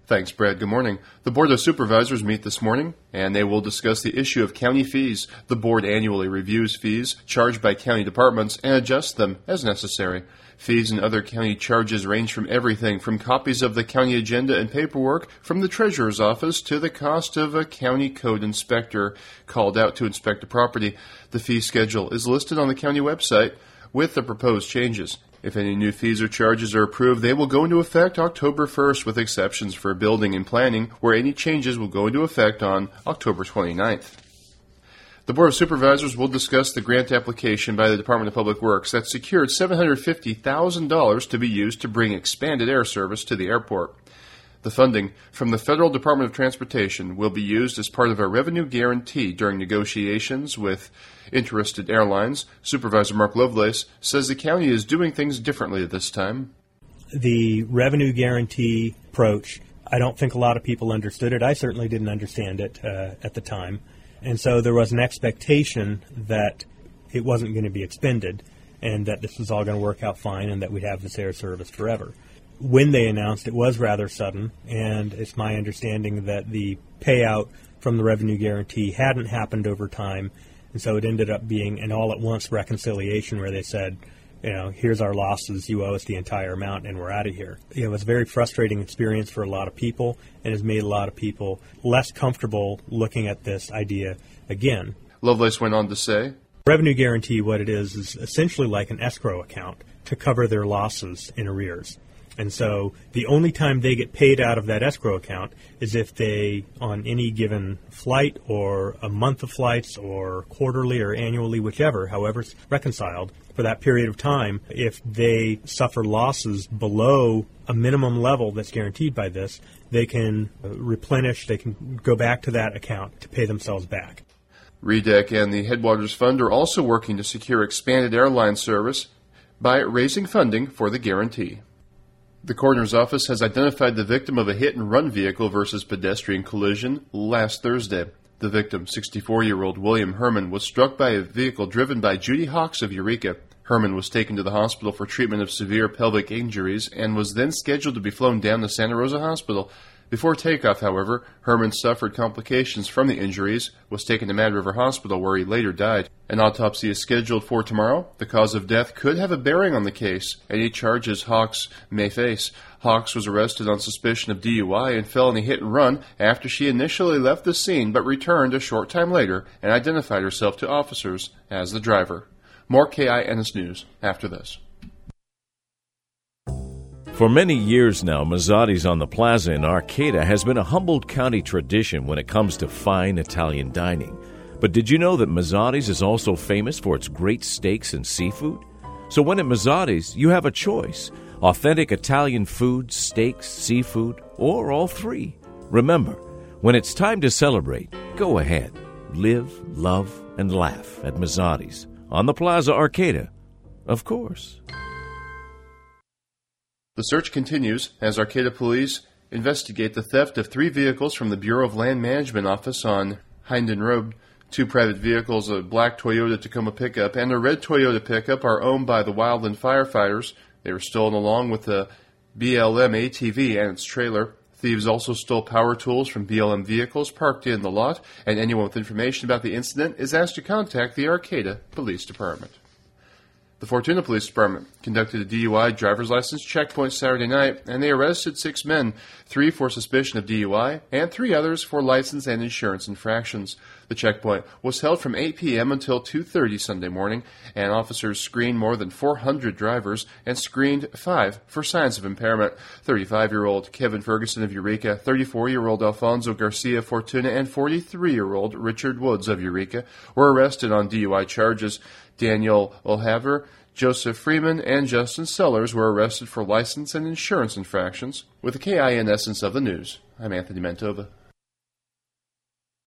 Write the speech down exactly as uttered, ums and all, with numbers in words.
Thanks, Brad. Good morning. The Board of Supervisors meet this morning, and they will discuss the issue of county fees. The board annually reviews fees charged by county departments and adjusts them as necessary. Fees and other county charges range from everything from copies of the county agenda and paperwork from the treasurer's office to the cost of a county code inspector called out to inspect a property. The fee schedule is listed on the county website with the proposed changes. If any new fees or charges are approved, they will go into effect October first, with exceptions for building and planning, where any changes will go into effect on October twenty-ninth. The Board of Supervisors will discuss the grant application by the Department of Public Works that secured seven hundred fifty thousand dollars to be used to bring expanded air service to the airport. The funding from the Federal Department of Transportation will be used as part of a revenue guarantee during negotiations with interested airlines. Supervisor Mark Lovelace says the county is doing things differently this time. The revenue guarantee approach, I don't think a lot of people understood it. I certainly didn't understand it uh, at the time. And so there was an expectation that it wasn't going to be expended and that this was all going to work out fine and that we'd have this air service forever. When they announced, it was rather sudden, and it's my understanding that the payout from the revenue guarantee hadn't happened over time, and so it ended up being an all-at-once reconciliation where they said, you know, here's our losses, you owe us the entire amount, and we're out of here. It was a very frustrating experience for a lot of people, and has made a lot of people less comfortable looking at this idea again. Lovelace went on to say, revenue guarantee, what it is, is essentially like an escrow account to cover their losses in arrears. And so the only time they get paid out of that escrow account is if they, on any given flight or a month of flights or quarterly or annually, whichever, however it's reconciled, for that period of time, if they suffer losses below a minimum level that's guaranteed by this, they can replenish, they can go back to that account to pay themselves back. R E D E C and the Headwaters Fund are also working to secure expanded airline service by raising funding for the guarantee. The coroner's office has identified the victim of a hit-and-run vehicle versus pedestrian collision last Thursday. The victim, sixty-four-year-old William Herman, was struck by a vehicle driven by Judy Hawks of Eureka. Herman was taken to the hospital for treatment of severe pelvic injuries and was then scheduled to be flown down to Santa Rosa Hospital. Before takeoff, however, Herman suffered complications from the injuries, was taken to Mad River Hospital where he later died. An autopsy is scheduled for tomorrow. The cause of death could have a bearing on the case. Any charges Hawks may face. Hawks was arrested on suspicion of D U I and felony hit and run after she initially left the scene but returned a short time later and identified herself to officers as the driver. More K I N S News after this. For many years now, Mazzotti's on the Plaza in Arcata has been a Humboldt County tradition when it comes to fine Italian dining. But did you know that Mazzotti's is also famous for its great steaks and seafood? So when at Mazzotti's, you have a choice: authentic Italian food, steaks, seafood, or all three. Remember, when it's time to celebrate, go ahead. Live, love, and laugh at Mazzotti's on the Plaza Arcata, of course. The search continues as Arcata police investigate the theft of three vehicles from the Bureau of Land Management office on Hinden Road. Two private vehicles, a black Toyota Tacoma pickup and a red Toyota pickup, are owned by the Wildland firefighters. They were stolen along with the B L M A T V and its trailer. Thieves also stole power tools from B L M vehicles parked in the lot, and anyone with information about the incident is asked to contact the Arcata Police Department. The Fortuna Police Department conducted a D U I driver's license checkpoint Saturday night, and they arrested six men, three for suspicion of D U I, and three others for license and insurance infractions. The checkpoint was held from eight p.m. until two thirty Sunday morning, and officers screened more than four hundred drivers and screened five for signs of impairment. thirty-five-year-old Kevin Ferguson of Eureka, thirty-four-year-old Alfonso Garcia Fortuna, and forty-three-year-old Richard Woods of Eureka were arrested on D U I charges. Daniel Olhaver, Joseph Freeman, and Justin Sellers were arrested for license and insurance infractions. With the K I N essence of the news, I'm Anthony Mantova.